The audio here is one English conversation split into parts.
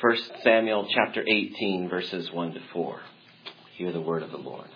1 Samuel chapter 18, verses 1 to 4. Hear the word of the Lord.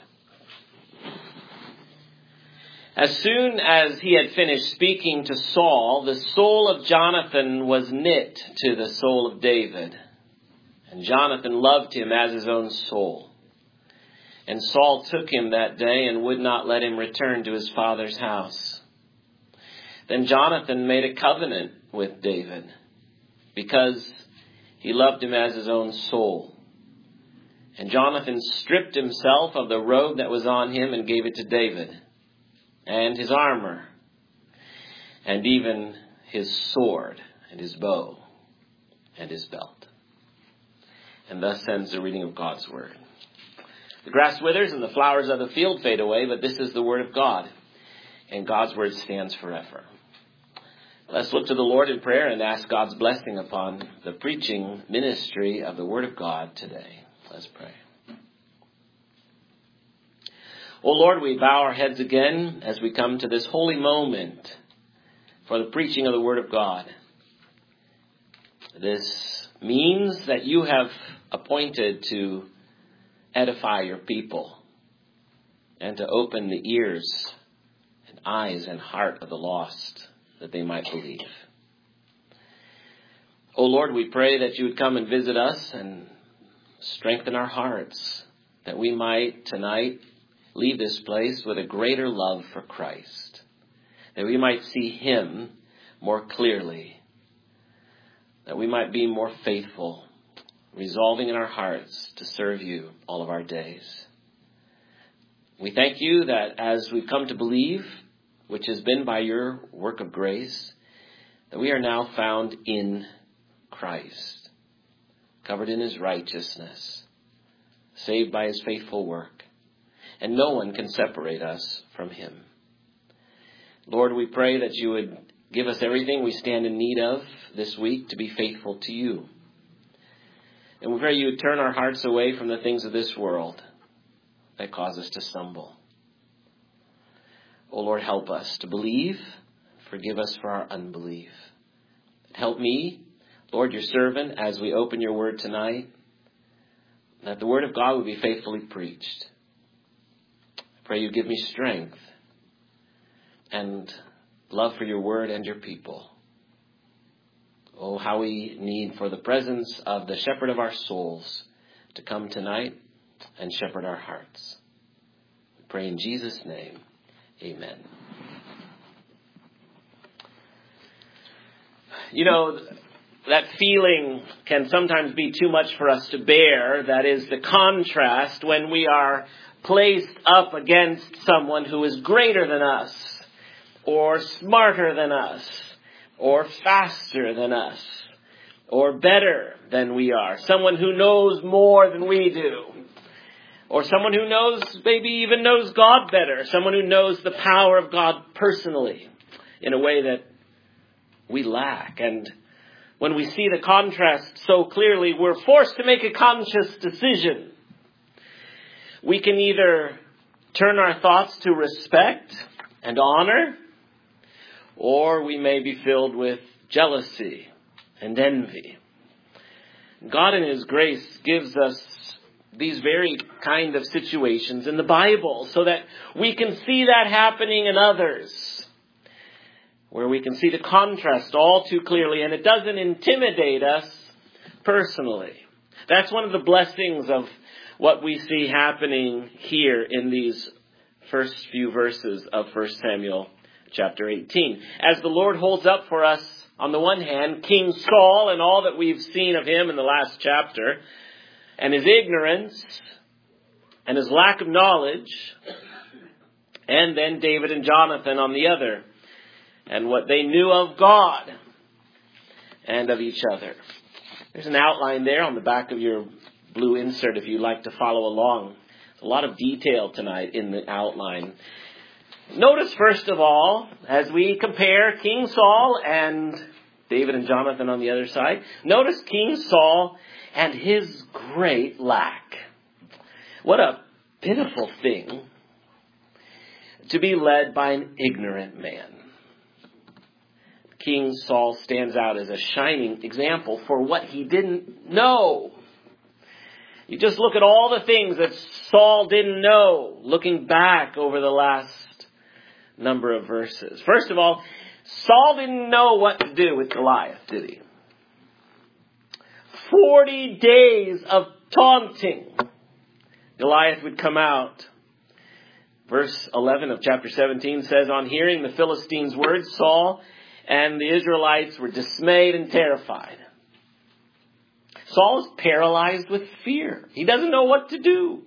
As soon as he had finished speaking to Saul, the soul of Jonathan was knit to the soul of David. And Jonathan loved him as his own soul. And Saul took him that day and would not let him return to his father's house. Then Jonathan made a covenant with David, because he loved him as his own soul. And Jonathan stripped himself of the robe that was on him and gave it to David, and his armor, and even his sword, and his bow, and his belt. And thus ends the reading of God's word. The grass withers and the flowers of the field fade away, but this is the word of God, and God's word stands forever. Let's look to the Lord in prayer and ask God's blessing upon the preaching ministry of the word of God today. Let's pray. O Lord, we bow our heads again as we come to this holy moment for the preaching of the word of God. This means that you have appointed to edify your people and to open the ears and eyes and heart of the lost, that they might believe. O Lord, we pray that you would come and visit us and strengthen our hearts, that we might tonight leave this place with a greater love for Christ, that we might see him more clearly, that we might be more faithful, resolving in our hearts to serve you all of our days. We thank you that as we've come to believe, which has been by your work of grace, that we are now found in Christ, covered in his righteousness, saved by his faithful work, and no one can separate us from him. Lord, we pray that you would give us everything we stand in need of this week to be faithful to you. And we pray you would turn our hearts away from the things of this world that cause us to stumble. O Lord, help us to believe. Forgive us for our unbelief. Help me, Lord, your servant, as we open your word tonight, that the word of God would be faithfully preached. I pray you give me strength and love for your word and your people. Oh, how we need for the presence of the shepherd of our souls to come tonight and shepherd our hearts. We pray in Jesus' name. Amen. You know, that feeling can sometimes be too much for us to bear. That is the contrast when we are placed up against someone who is greater than us, or smarter than us, or faster than us, or better than we are. Someone who knows more than we do. Or someone who maybe even knows God better. Someone who knows the power of God personally in a way that we lack. And when we see the contrast so clearly, we're forced to make a conscious decision. We can either turn our thoughts to respect and honor, or we may be filled with jealousy and envy. God in his grace gives us these very kind of situations in the Bible so that we can see that happening in others, where we can see the contrast all too clearly, and it doesn't intimidate us personally. That's one of the blessings of what we see happening here in these first few verses of 1 Samuel chapter 18. As the Lord holds up for us, on the one hand, King Saul and all that we've seen of him in the last chapter, and his ignorance, and his lack of knowledge, and then David and Jonathan on the other, and what they knew of God and of each other. There's an outline there on the back of your blue insert if you'd like to follow along. A lot of detail tonight in the outline. Notice, first of all, as we compare King Saul and David and Jonathan on the other side, notice King Saul and his great lack. What a pitiful thing to be led by an ignorant man. King Saul stands out as a shining example for what he didn't know. You just look at all the things that Saul didn't know, looking back over the last number of verses. First of all, Saul didn't know what to do with Goliath, did he? 40 days of taunting. Goliath would come out. Verse 11 of chapter 17 says, on hearing the Philistines' words, Saul and the Israelites were dismayed and terrified. Saul is paralyzed with fear. He doesn't know what to do.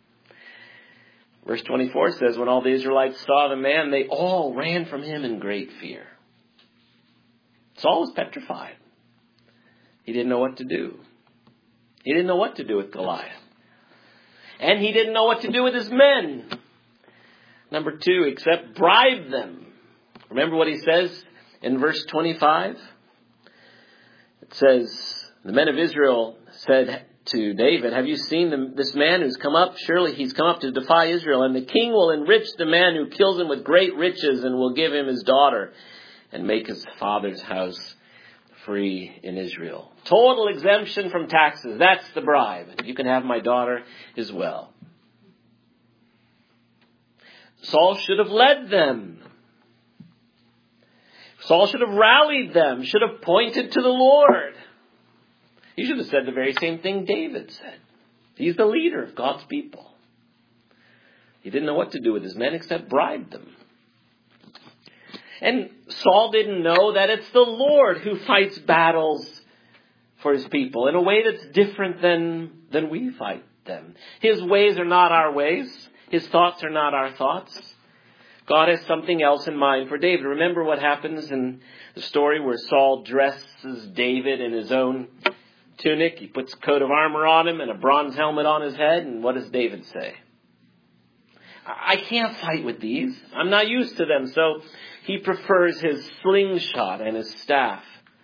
Verse 24 says, when all the Israelites saw the man, they all ran from him in great fear. Saul was petrified. He didn't know what to do. He didn't know what to do with Goliath. And he didn't know what to do with his men. Number 2, except bribe them. Remember what he says in verse 25? It says, the men of Israel said to David, have you seen this man who's come up? Surely he's come up to defy Israel. And the king will enrich the man who kills him with great riches and will give him his daughter and make his father's house free in Israel. Total exemption from taxes. That's the bribe. You can have my daughter as well. Saul should have led them. Saul should have rallied them, should have pointed to the Lord. He should have said the very same thing David said. He's the leader of God's people. He didn't know what to do with his men except bribe them. And Saul didn't know that it's the Lord who fights battles for his people in a way that's different than we fight them. His ways are not our ways. His thoughts are not our thoughts. God has something else in mind for David. Remember what happens in the story where Saul dresses David in his own tunic. He puts a coat of armor on him and a bronze helmet on his head. And what does David say? I can't fight with these. I'm not used to them. So he prefers his slingshot and his staff.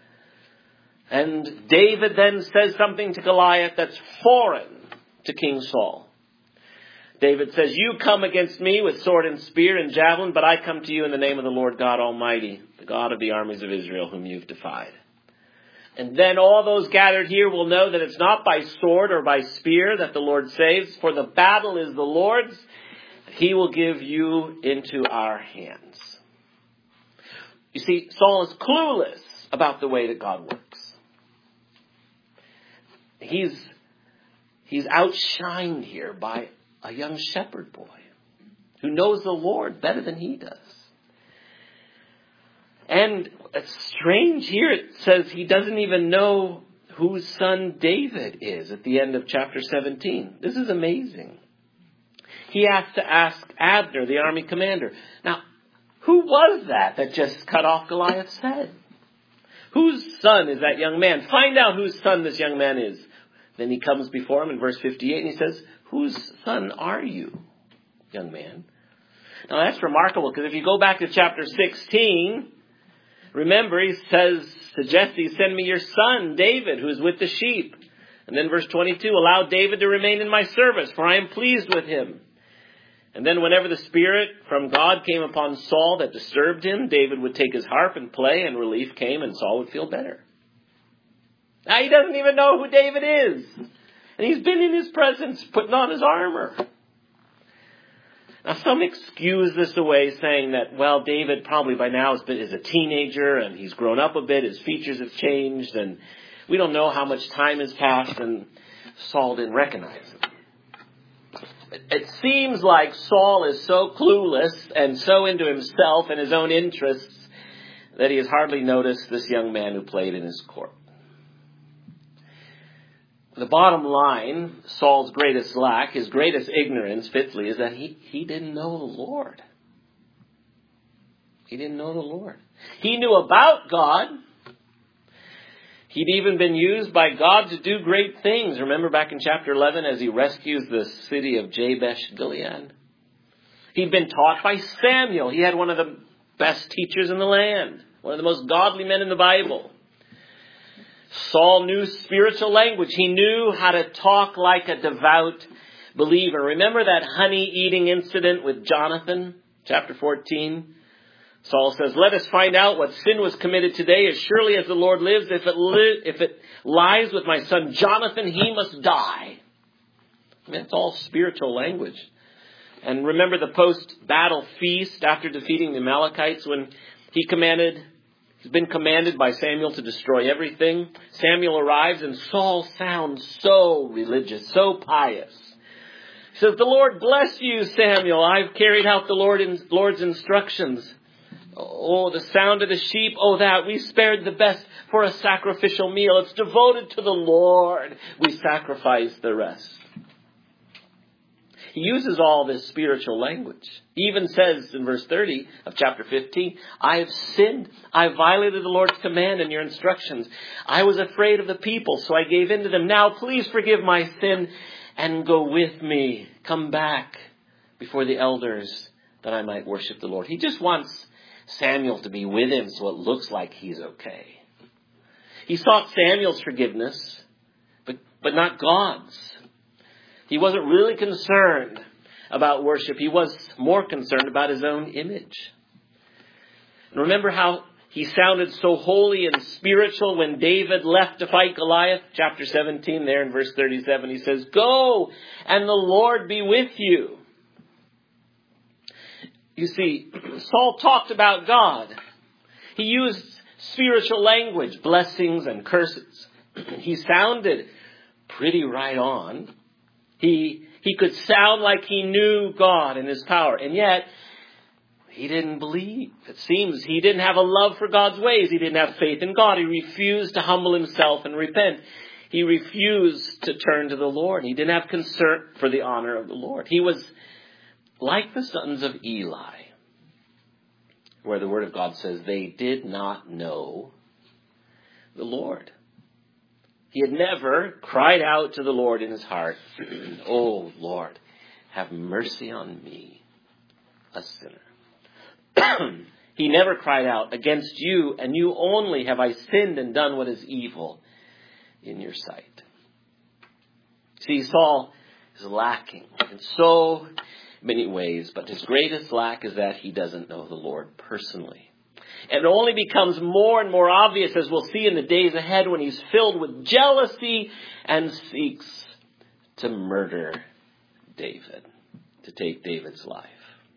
And David then says something to Goliath that's foreign to King Saul. David says, you come against me with sword and spear and javelin, but I come to you in the name of the Lord God Almighty, the God of the armies of Israel, whom you've defied. And then all those gathered here will know that it's not by sword or by spear that the Lord saves, for the battle is the Lord's. He will give you into our hands. You see, Saul is clueless about the way that God works. He's outshined here by a young shepherd boy who knows the Lord better than he does. And it's strange here, it says he doesn't even know whose son David is at the end of chapter 17. This is amazing. He has to ask Abner, the army commander. Now, who was that just cut off Goliath's head? Whose son is that young man? Find out whose son this young man is. Then he comes before him in verse 58 and he says, whose son are you, young man? Now that's remarkable because if you go back to chapter 16, remember he says to Jesse, send me your son, David, who is with the sheep. And then verse 22, allow David to remain in my service, for I am pleased with him. And then whenever the Spirit from God came upon Saul that disturbed him, David would take his harp and play, and relief came, and Saul would feel better. Now he doesn't even know who David is. And he's been in his presence, putting on his armor. Now some excuse this away, saying that, well, David probably by now is a teenager, and he's grown up a bit, his features have changed, and we don't know how much time has passed, and Saul didn't recognize him. It seems like Saul is so clueless and so into himself and his own interests that he has hardly noticed this young man who played in his court. The bottom line, Saul's greatest lack, his greatest ignorance, fifthly, is that he didn't know the Lord. He didn't know the Lord. He knew about God. He'd even been used by God to do great things. Remember back in chapter 11 as he rescues the city of Jabesh Gilead? He'd been taught by Samuel. He had one of the best teachers in the land. One of the most godly men in the Bible. Saul knew spiritual language. He knew how to talk like a devout believer. Remember that honey eating incident with Jonathan? Chapter 14. Saul says, let us find out what sin was committed today. As surely as the Lord lives, if it lies with my son Jonathan, he must die. I mean, it's all spiritual language. And remember the post-battle feast after defeating the Amalekites when he's been commanded by Samuel to destroy everything. Samuel arrives and Saul sounds so religious, so pious. He says, the Lord bless you, Samuel. I've carried out the Lord's instructions. Oh, the sound of the sheep. Oh, that we spared the best for a sacrificial meal. It's devoted to the Lord. We sacrifice the rest. He uses all this spiritual language. He even says in verse 30 of chapter 15, I have sinned. I violated the Lord's command and your instructions. I was afraid of the people, so I gave in to them. Now please forgive my sin and go with me. Come back before the elders that I might worship the Lord. He just wants Samuel to be with him so it looks like he's okay. He sought Samuel's forgiveness, but not God's. He wasn't really concerned about worship. He was more concerned about his own image. And remember how he sounded so holy and spiritual when David left to fight Goliath? Chapter 17 there in verse 37, he says, go and the Lord be with you. You see, Saul talked about God. He used spiritual language, blessings and curses. He sounded pretty right on. He could sound like he knew God and his power. And yet, he didn't believe. It seems he didn't have a love for God's ways. He didn't have faith in God. He refused to humble himself and repent. He refused to turn to the Lord. He didn't have concern for the honor of the Lord. He was like the sons of Eli, where the Word of God says they did not know the Lord. He had never cried out to the Lord in his heart, oh, Lord, have mercy on me, a sinner. He never cried out, against you and you only have I sinned and done what is evil in your sight. See, Saul is lacking in so many ways, but his greatest lack is that he doesn't know the Lord personally. And it only becomes more and more obvious, as we'll see in the days ahead, when he's filled with jealousy and seeks to murder David, to take David's life.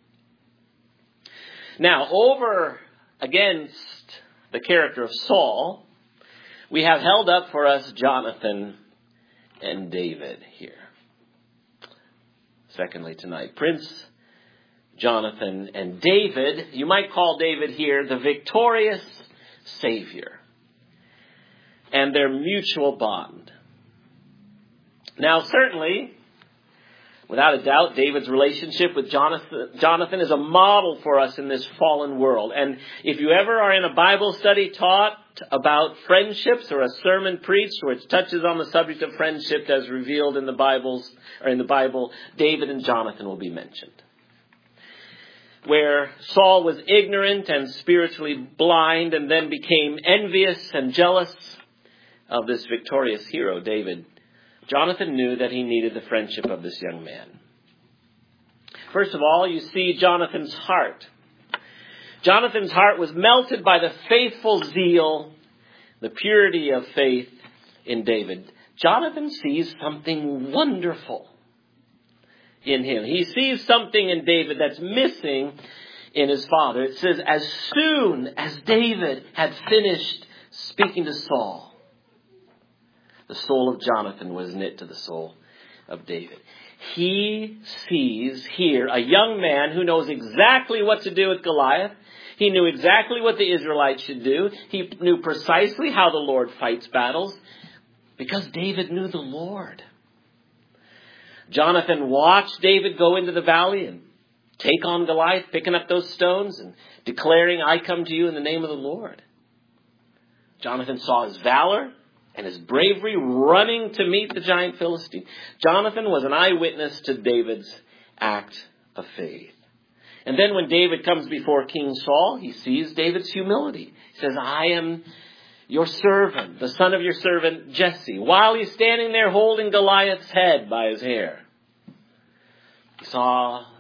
Now, over against the character of Saul, we have held up for us Jonathan and David here. Secondly tonight, Prince Jonathan and David, you might call David here the victorious Savior, and their mutual bond. Now, certainly, without a doubt, David's relationship with Jonathan is a model for us in this fallen world. And if you ever are in a Bible study taught about friendships or a sermon preached which touches on the subject of friendship as revealed in the Bible, David and Jonathan will be mentioned. Where Saul was ignorant and spiritually blind and then became envious and jealous of this victorious hero, David, Jonathan knew that he needed the friendship of this young man. First of all, you see Jonathan's heart. Jonathan's heart was melted by the faithful zeal, the purity of faith in David. Jonathan sees something wonderful in him. He sees something in David that's missing in his father. It says, as soon as David had finished speaking to Saul, the soul of Jonathan was knit to the soul of David. He sees here a young man who knows exactly what to do with Goliath. He knew exactly what the Israelites should do. He knew precisely how the Lord fights battles because David knew the Lord. Jonathan watched David go into the valley and take on Goliath, picking up those stones and declaring, I come to you in the name of the Lord. Jonathan saw his valor and his bravery running to meet the giant Philistine. Jonathan was an eyewitness to David's act of faith. And then when David comes before King Saul, he sees David's humility. He says, I am your servant, the son of your servant Jesse, while he's standing there holding Goliath's head by his hair. He saw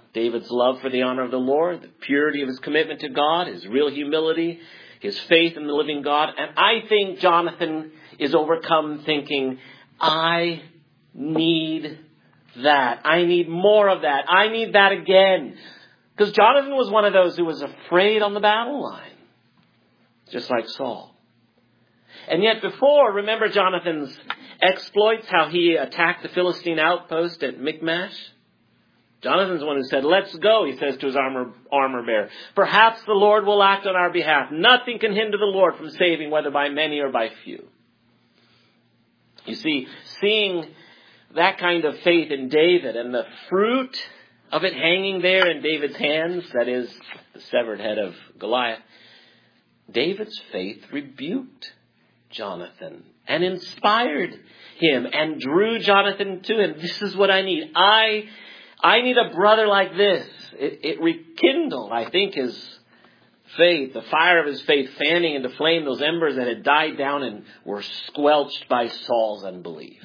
David's love for the honor of the Lord, the purity of his commitment to God, his real humility, his faith in the living God. And I think Jonathan is overcome thinking, I need that. I need more of that. I need that again. Because Jonathan was one of those who was afraid on the battle line, just like Saul. And yet before, remember Jonathan's exploits, how he attacked the Philistine outpost at Michmash? Jonathan's the one who said, let's go, he says to his armor bearer. Perhaps the Lord will act on our behalf. Nothing can hinder the Lord from saving, whether by many or by few. You see, seeing that kind of faith in David and the fruit of it hanging there in David's hands, that is, the severed head of Goliath, David's faith rebuked Jonathan and inspired him and drew Jonathan to him. This is what I need. I need a brother like this. It rekindled, I think, his faith, the fire of his faith, fanning into flame those embers that had died down and were squelched by Saul's unbelief.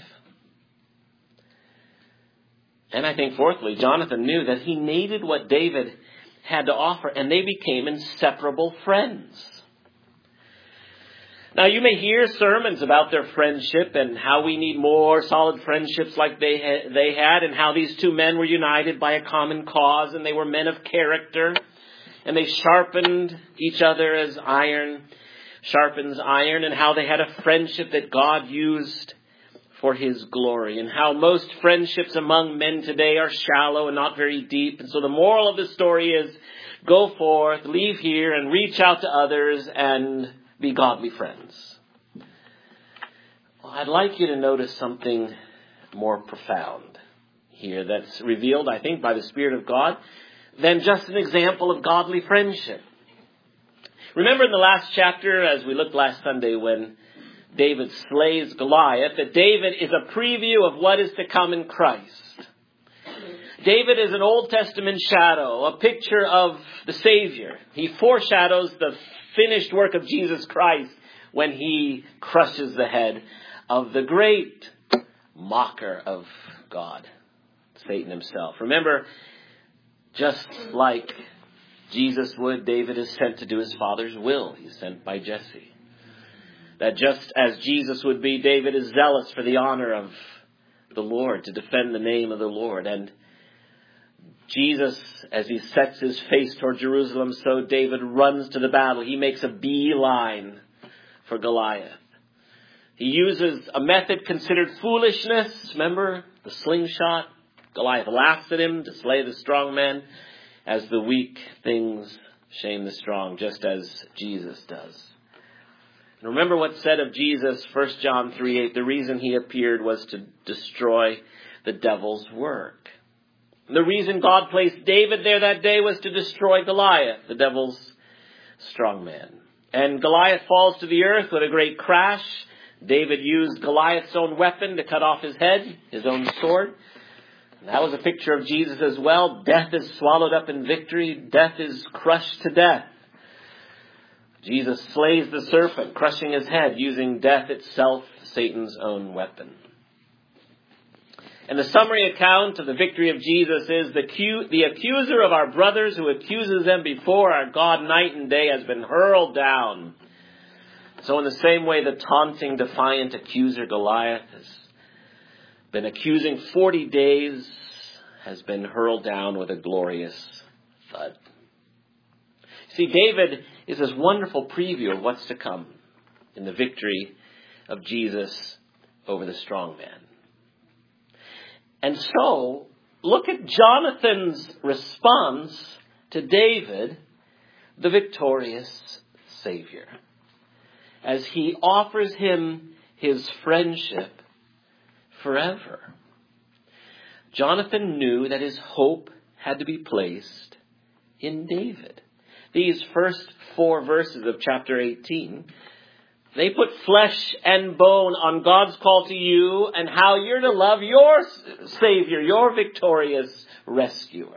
And I think, fourthly, Jonathan knew that he needed what David had to offer, and they became inseparable friends. Now, you may hear sermons about their friendship and how we need more solid friendships like they had, and how these two men were united by a common cause, and they were men of character, and they sharpened each other as iron sharpens iron, and how they had a friendship that God used for his glory, and how most friendships among men today are shallow and not very deep. And so the moral of the story is, go forth, leave here, and reach out to others and be godly friends. Well, I'd like you to notice something more profound here that's revealed, I think, by the Spirit of God than just an example of godly friendship. Remember in the last chapter, as we looked last Sunday, when David slays Goliath, that David is a preview of what is to come in Christ. David is an Old Testament shadow, a picture of the Savior. He foreshadows the finished work of Jesus Christ when he crushes the head of the great mocker of God, Satan himself. Remember, just like Jesus would, David is sent to do his Father's will. He's sent by Jesse. That just as Jesus would be, David is zealous for the honor of the Lord, to defend the name of the Lord. And Jesus, as he sets his face toward Jerusalem, so David runs to the battle. He makes a beeline for Goliath. He uses a method considered foolishness. Remember the slingshot? Goliath laughs at him to slay the strong man, as the weak things shame the strong, just as Jesus does. And remember what's said of Jesus, 1 John 3:8, the reason he appeared was to destroy the devil's work. And the reason God placed David there that day was to destroy Goliath, the devil's strong man. And Goliath falls to the earth with a great crash. David used Goliath's own weapon to cut off his head, his own sword. And that was a picture of Jesus as well. Death is swallowed up in victory. Death is crushed to death. Jesus slays the serpent, crushing his head, using death itself, Satan's own weapon. And the summary account of the victory of Jesus is the accuser of our brothers who accuses them before our God night and day has been hurled down. So in the same way, the taunting, defiant accuser Goliath has been accusing 40 days, has been hurled down with a glorious thud. See, David is this wonderful preview of what's to come in the victory of Jesus over the strong man. And so, look at Jonathan's response to David, the victorious Savior, as he offers him his friendship forever. Jonathan knew that his hope had to be placed in David. These first 4 verses of chapter 18, they put flesh and bone on God's call to you and how you're to love your Savior, your victorious rescuer.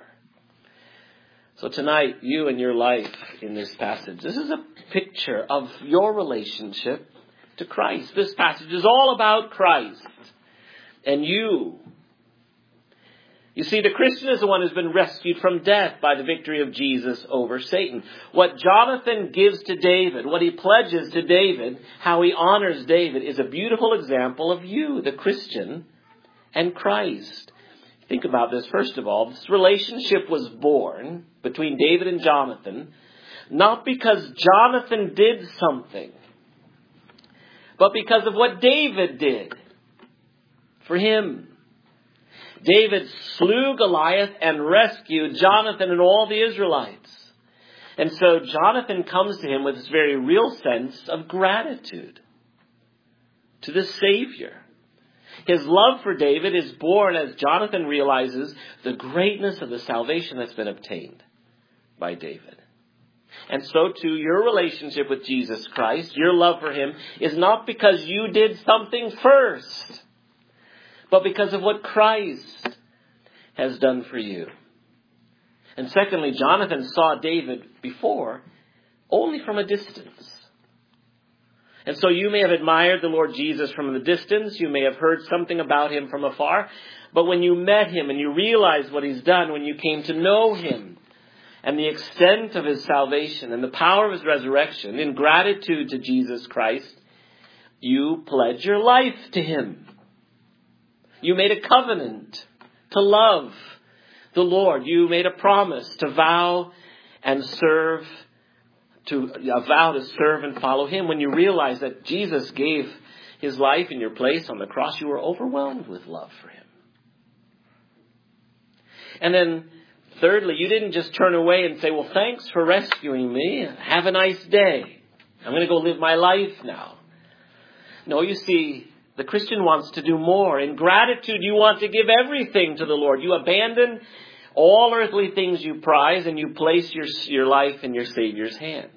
So tonight, you and your life in this passage, this is a picture of your relationship to Christ. This passage is all about Christ and you. You see, the Christian is the one who's been rescued from death by the victory of Jesus over Satan. What Jonathan gives to David, what he pledges to David, how he honors David, is a beautiful example of you, the Christian, and Christ. Think about this. First of all, this relationship was born between David and Jonathan, not because Jonathan did something, but because of what David did for him. David slew Goliath and rescued Jonathan and all the Israelites. And so Jonathan comes to him with this very real sense of gratitude to the Savior. His love for David is born as Jonathan realizes the greatness of the salvation that's been obtained by David. And so too, your relationship with Jesus Christ, your love for him, is not because you did something first, but because of what Christ has done for you. And secondly, Jonathan saw David before only from a distance. And so you may have admired the Lord Jesus from the distance. You may have heard something about him from afar. But when you met him and you realized what he's done, when you came to know him and the extent of his salvation and the power of his resurrection, in gratitude to Jesus Christ, you pledge your life to him. You made a covenant to love the Lord. You made a promise to vow and serve, and follow him. When you realize that Jesus gave his life in your place on the cross, you were overwhelmed with love for him. And then thirdly, you didn't just turn away and say, well, thanks for rescuing me. Have a nice day. I'm going to go live my life now. No, you see, the Christian wants to do more. In gratitude, you want to give everything to the Lord. You abandon all earthly things you prize and you place your life in your Savior's hand.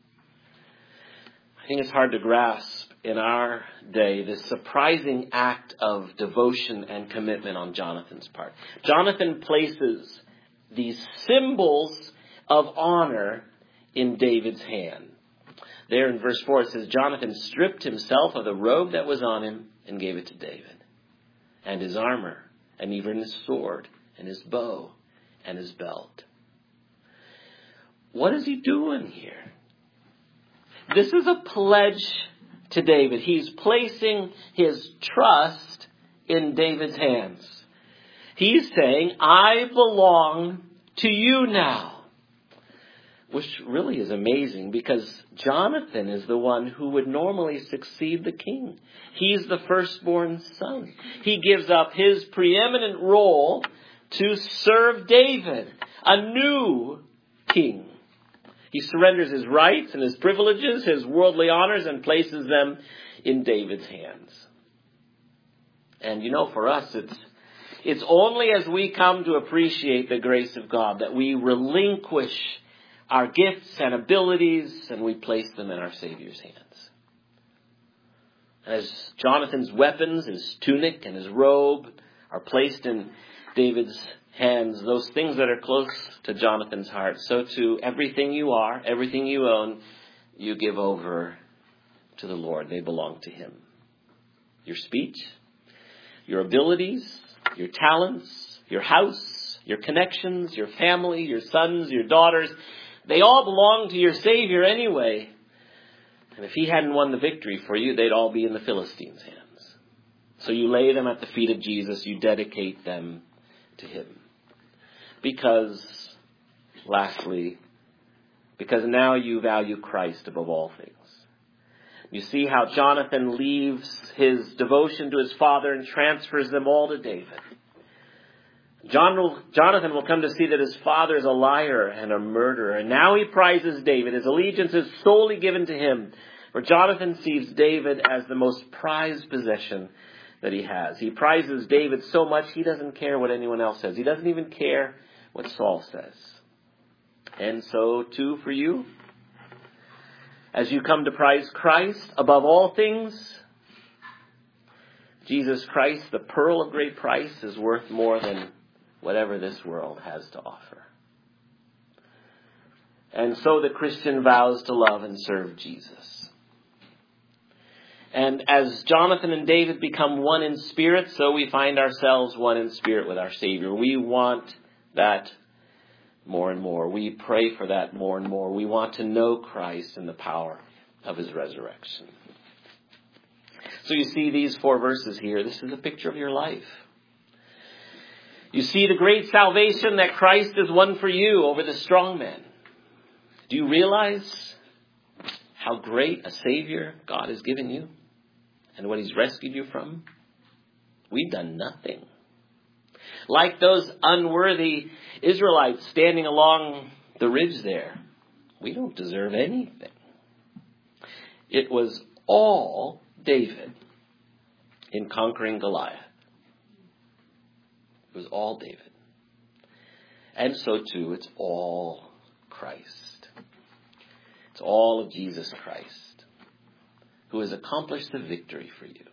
I think it's hard to grasp in our day this surprising act of devotion and commitment on Jonathan's part. Jonathan places these symbols of honor in David's hand. There in verse 4 it says, Jonathan stripped himself of the robe that was on him and gave it to David, and his armor, and even his sword, and his bow, and his belt. What is he doing here? This is a pledge to David. He's placing his trust in David's hands. He's saying, I belong to you now. Which really is amazing because Jonathan is the one who would normally succeed the king. He's the firstborn son. He gives up his preeminent role to serve David, a new king. He surrenders his rights and his privileges, his worldly honors, and places them in David's hands. And you know, for us, it's only as we come to appreciate the grace of God that we relinquish our gifts and abilities, and we place them in our Savior's hands. As Jonathan's weapons, his tunic and his robe, are placed in David's hands, those things that are close to Jonathan's heart, so too everything you are, everything you own, you give over to the Lord. They belong to him. Your speech, your abilities, your talents, your house, your connections, your family, your sons, your daughters, they all belong to your Savior anyway. And if he hadn't won the victory for you, they'd all be in the Philistines' hands. So you lay them at the feet of Jesus. You dedicate them to him. Because now you value Christ above all things. You see how Jonathan leaves his devotion to his father and transfers them all to David. Jonathan will come to see that his father is a liar and a murderer. And now he prizes David. His allegiance is solely given to him. For Jonathan sees David as the most prized possession that he has. He prizes David so much he doesn't care what anyone else says. He doesn't even care what Saul says. And so too for you, as you come to prize Christ above all things, Jesus Christ, the pearl of great price, is worth more than whatever this world has to offer. And so the Christian vows to love and serve Jesus. And as Jonathan and David become one in spirit, so we find ourselves one in spirit with our Savior. We want that more and more. We pray for that more and more. We want to know Christ and the power of his resurrection. So you see these 4 verses here. This is a picture of your life. You see the great salvation that Christ has won for you over the strong man. Do you realize how great a Savior God has given you and what he's rescued you from? We've done nothing. Like those unworthy Israelites standing along the ridge there, we don't deserve anything. It was all David in conquering Goliath. It was all David. And so too, it's all Christ. It's all of Jesus Christ, who has accomplished the victory for you.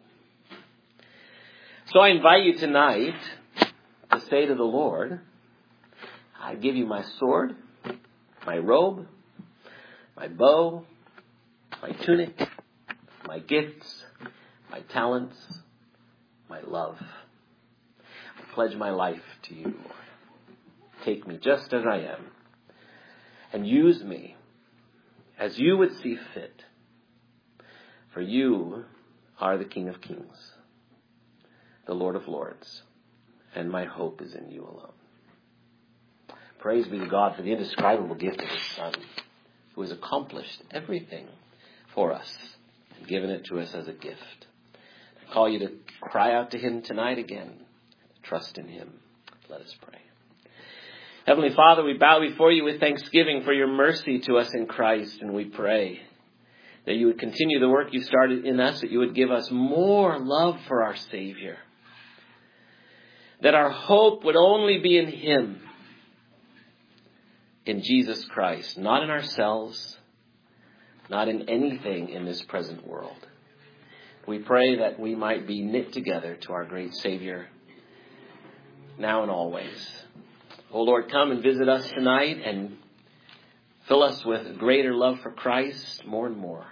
So I invite you tonight to say to the Lord, I give you my sword, my robe, my bow, my tunic, my gifts, my talents, my love. I pledge my life to you, Lord. Take me just as I am and use me as you would see fit. For you are the King of Kings, the Lord of Lords, and my hope is in you alone. Praise be to God for the indescribable gift of his Son, who has accomplished everything for us and given it to us as a gift. I call you to cry out to him tonight again. Trust in him. Let us pray. Heavenly Father, we bow before you with thanksgiving for your mercy to us in Christ, and we pray that you would continue the work you started in us, that you would give us more love for our Savior, that our hope would only be in him, in Jesus Christ, not in ourselves, not in anything in this present world. We pray that we might be knit together to our great Savior, now and always. Oh Lord, come and visit us tonight and fill us with greater love for Christ more and more.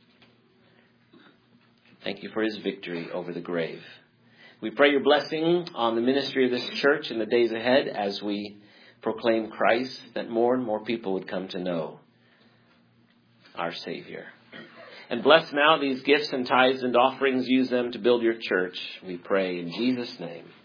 Thank you for his victory over the grave. We pray your blessing on the ministry of this church in the days ahead as we proclaim Christ, that more and more people would come to know our Savior. And bless now these gifts and tithes and offerings. Use them to build your church, we pray in Jesus' name.